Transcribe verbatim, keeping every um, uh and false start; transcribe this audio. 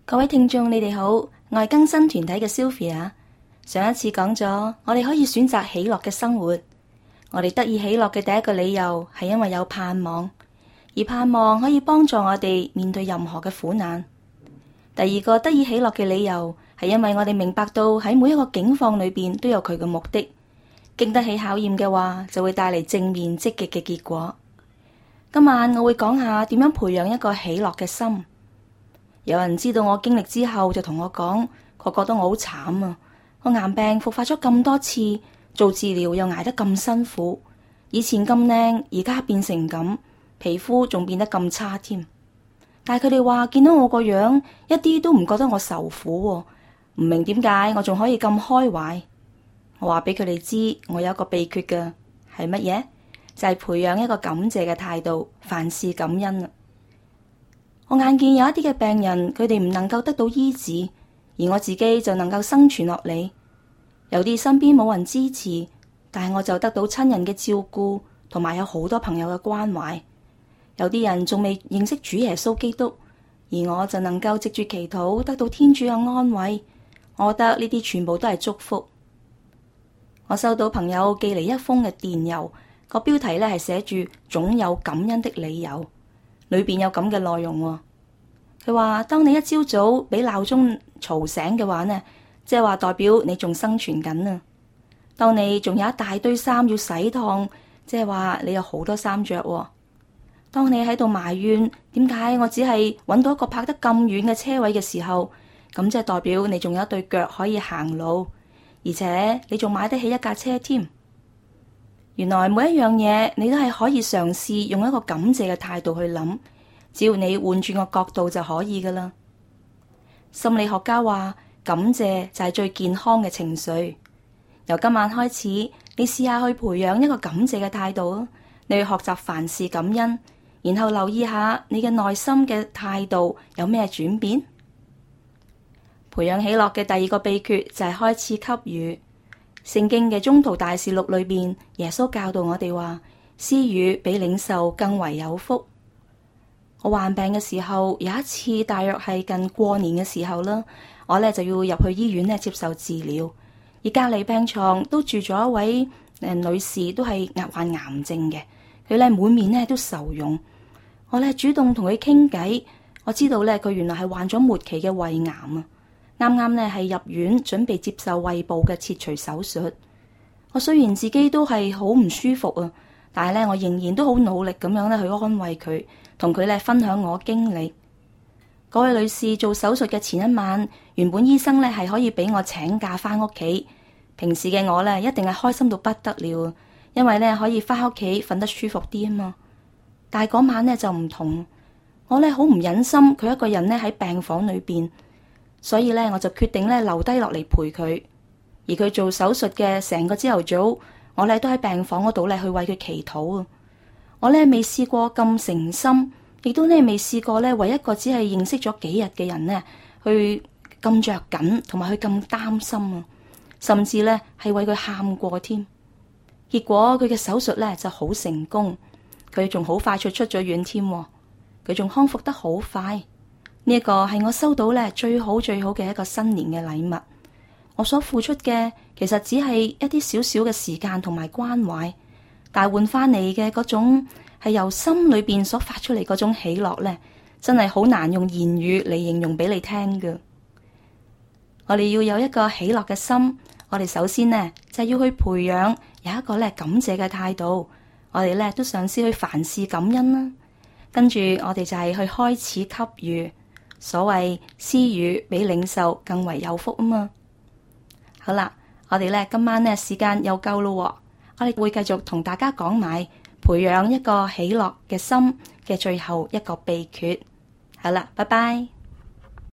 各位聽眾，你哋好，我係更新團體嘅 Sylvia。上一次講咗，我哋可以選擇喜樂嘅生活。我哋得以喜樂嘅第一個理由係因為有盼望，而盼望可以幫助我哋面對任何嘅苦難。第二個得以喜樂嘅理由係因為我哋明白到喺每一個境況裏邊都有佢嘅目的，經得起考驗嘅話，就會帶嚟正面積極嘅結果。今晚我會講下點樣培養一個喜樂嘅心。有人知道我經歷之後，就同我講，佢覺得我好慘啊！我癌病復發咗咁多次，做治療又捱得咁辛苦，以前咁靚，而家變成咁，皮膚仲變得咁差添。但係佢哋話見到我個樣，一啲都唔覺得我受苦喎，唔明點解我仲可以咁開懷。我話俾佢哋知，我有一個秘訣㗎，係乜嘢？就係培養一個感謝嘅態度，凡事感恩啊！我眼見有一啲嘅病人，佢哋唔能夠得到醫治，而我自己就能夠生存落嚟。有啲身邊冇人支持，但係我就得到親人嘅照顧，同埋有好多朋友嘅關懷。有啲人仲未認識主耶穌基督，而我就能夠藉住祈禱得到天主嘅安慰。我覺得呢啲全部都係祝福。我收到朋友寄嚟一封嘅電郵，個標題咧係寫住總有感恩的理由。裏邊有咁嘅內容喎，佢話當你一朝早俾鬧鐘嘈醒嘅話呢，即係話代表你仲生存緊啊。當你仲有一大堆衫要洗燙，即係話你有好多衫着喎。當你喺度埋怨點解我只係揾到一個泊得咁遠嘅車位嘅時候，咁即係代表你仲有一對腳可以行路，而且你仲買得起一架車添。原來每一樣嘢你都係可以嘗試用一個感謝嘅態度去諗，只要你換轉個角度就可以噶啦。心理學家話，感謝就係最健康嘅情緒。由今晚開始，你試下去培養一個感謝嘅態度，你去學習凡事感恩，然後留意下你嘅內心嘅態度有咩轉變。培養喜樂嘅第二個秘訣就係開始給予。聖經嘅宗徒大事錄裏邊，耶穌教導我哋話，施予比領受更為有福。我患病嘅時候，有一次大約係近過年嘅時候啦，我咧就要入去醫院咧接受治療，而隔離病床都住咗一位誒、呃、女士，都係患癌症嘅，佢咧滿面咧都愁容。我咧主動同佢傾偈，我知道咧佢原來係患咗末期嘅胃癌啊。啱啱咧係入院準備接受胃部嘅切除手術。我雖然自己都係好唔舒服啊，但係咧我仍然都好努力咁樣咧去安慰佢，同佢咧分享我經歷。嗰位女士做手術嘅前一晚，原本醫生咧係可以俾我請假翻屋企，平時嘅我咧一定係開心到不得了，因為咧可以翻屋企瞓得舒服啲啊嘛。但係嗰晚咧就唔同，我咧好唔忍心佢一個人咧喺病房裏邊。所以咧，我就決定咧留低落嚟陪佢。而佢做手術嘅成個朝頭早，我咧都喺病房嗰度咧去為佢祈禱啊！我咧未試過咁誠心，亦都咧未試過咧為一個只係認識咗幾日嘅人咧去咁着緊，同埋去咁擔心啊！甚至咧係為佢喊過添。結果佢嘅手術咧就好成功，佢仲好快脆出咗院添，佢仲康復得好快。呢一個係我收到咧最好最好嘅一個新年嘅禮物。我所付出嘅其實只係一啲少少嘅時間同埋關懷，但係換翻嚟嘅嗰種係由心裏邊所發出嚟嗰種喜樂咧，真係好難用言語嚟形容俾你聽㗎。我哋要有一個喜樂嘅心，我哋首先呢，就係要去培養有一個咧感謝嘅態度。我哋咧都嘗試去凡事感恩啦，跟住我哋就係去開始給予。所謂施予比領受更為有福啊嘛。好啦，我哋咧今晚咧時間又夠咯，我哋會繼續同大家講埋培養一個喜樂嘅心嘅最後一個秘訣。好啦，拜拜。